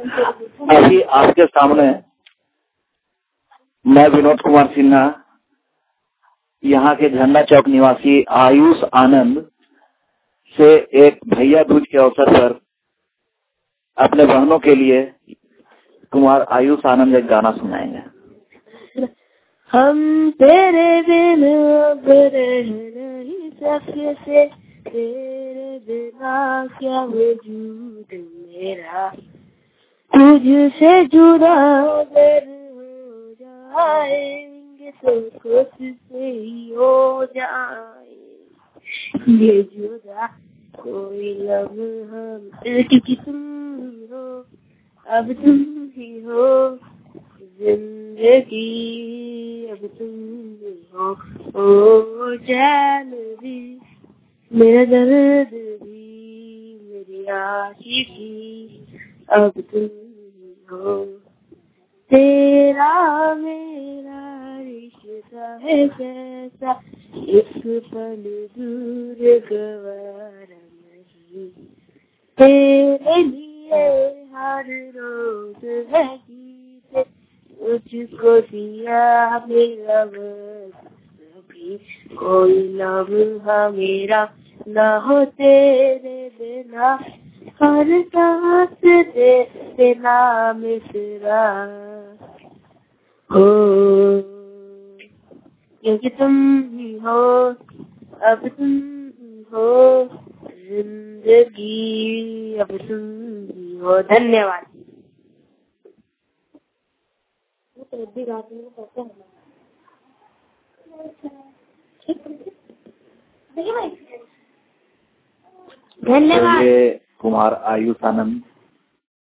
अभी आपके सामने मैं विनोद कुमार सिन्हा यहाँ के झंडा चौक निवासी आयुष आनंद से एक भैया दूज के अवसर पर अपने बहनों के लिए कुमार आयुष आनंद एक गाना सुनाएंगे। हम तेरे बिन अब रह नहीं सकते, तेरे बिना क्या वजूद मेरा, तुझसे जुदा अगर हो जाएंगे तो खुद से ही हो जाएंगे ये जुदा कोई लम्हा, क्योंकि तुम ही हो, अब तुम ही हो जिंदगी, अब तुम ही हो। ओ चैन भी मेरा दर्द भी मेरी आशिकी, अब तुम ही हो। तेरा मेरा रिश्ता है कैसा, एक पल दूर गवारा नहीं, तेरे लिए हर रोज है गीत, तुझको दिया मेरा भी, कोई लम्हा मेरा ना हो तेरे बिना, हर सांस तेरे नाम तेरा हो, क्योंकि तुम ही हो, अब तुम ही हो जिंदगी, अब तुम ही हो। धन्यवाद। धन्यवाद। कुमार आयुष आनंद